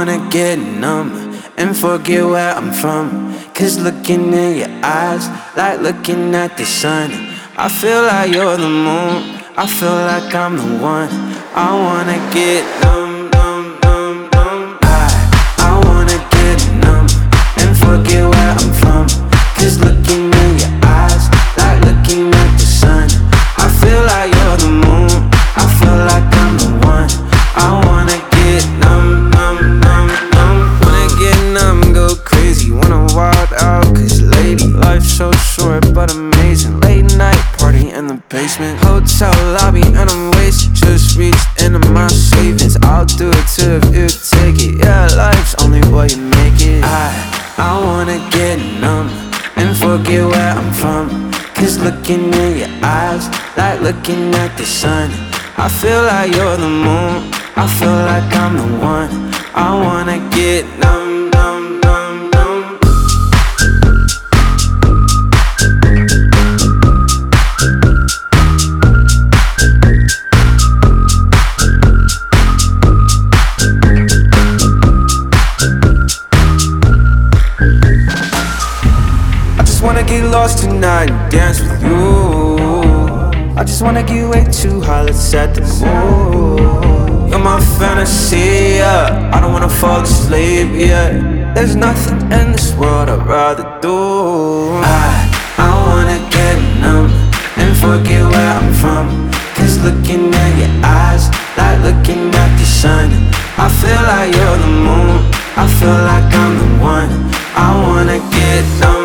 wanna get numb and forget where I'm from. Cause looking in your eyes, like looking at the sun. I feel like you're the moon, I feel like I'm the one. I wanna get numb, numb, numb, numb. I wanna get numb and forget where I'm from. Cause looking in your eyes, like looking at the sun. I feel like you're the moon, I feel like I'm the one. I wanna get numb, numb, numb, numb. Wanna get numb, go crazy, wanna wild out. Cause lady, life's so short but amazing. Late night party in the basement, hotel lobby and I'm wasted. Just reached into my savings, I'll do it too if you take it. Yeah, life's only what you make it. I wanna get numb and forget where I'm from. Cause looking in your eyes, like looking at the sun. I feel like you're the moon, I feel like I'm the one. I wanna get numb, numb, numb, numb. I just wanna get lost tonight and dance with you. I just wanna get way too high, let's set the mood. You're my fantasy, yeah. I don't wanna fall asleep, yeah. There's nothing in this world I'd rather do. I wanna get numb and forget where I'm from. Cause looking at your eyes, like looking at the sun. I feel like you're the moon, I feel like I'm the one. I wanna get numb.